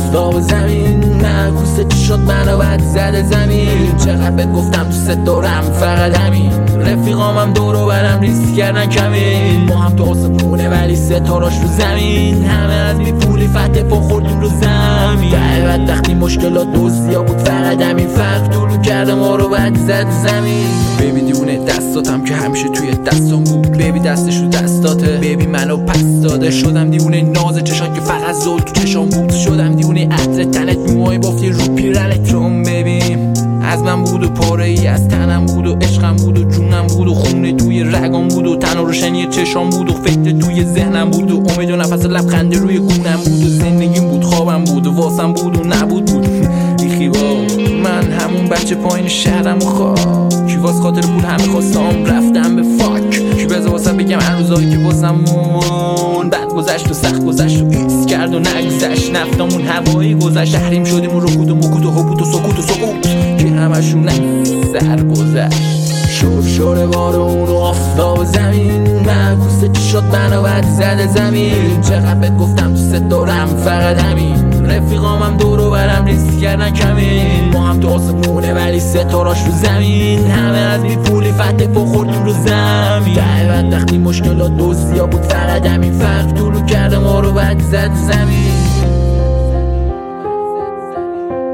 آفتاب زمین معکوسه چی شد منو بد زده زمین چقدر بهت گفتم دوست دارم فقط همین رفیقامم دورو برم ریسک کردن کمین ما هم تو آسمونه ولی ستاراش رو زمین همه از بی پولی فتح پا خوردیم رو زمین در وقتی مشکلات دوزیا بود فقط همین فرق طولو کرده ما رو بد زد زمین بیبی دیونه دستاتم که همیشه توی دستم بود بیبی دستش رو دستاته بیبی منو پس داده شدم دیونه ناز چشان که فقط زل تو چشام بود شدم دیونه عطر تنت موهای بافتی رو پیرنت روم ببین از من بود و پاره ای از تنم بود و عشقم بود و جونم بود و خونه توی رگام بود و تن و روشنی چشام بود و فکر توی ذهنم بود و امید و نفس لبخنده روی گونم بود و زندگیم بود خوابم بود و واسم بود و نبود بود ریخی با من همون بچه پایین شهرم و خواب کی واس خاطر پول همه خواستم رفتم به فاک کی بذار واسه بگم هر روزایی که واسمون بد گذشت و سخت گذشت و ایس کرد و نگذشت نفتمون هوایی گذشت شهریم شدیم و رکود و مکود و حبود و سکوت و سقوط که همشون سر گذشت شور بارون و آفتاب زمین معکوسه چی شد منو بد زده زمین چقدر بهت گفتم دوست دارم فقط همین رفیقامم دورو برم ریسک کردن کمین ما هم تو آسمونه ولی ستاراش رو زمین همه از بی پولی فتح پا خوردیم رو زمین در وقتی مشکلات دوزیا بود فقط همین فرق طولو کرده ما رو بد زد زمین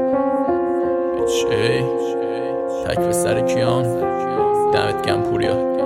تک به سر کیان دمت گم پوریا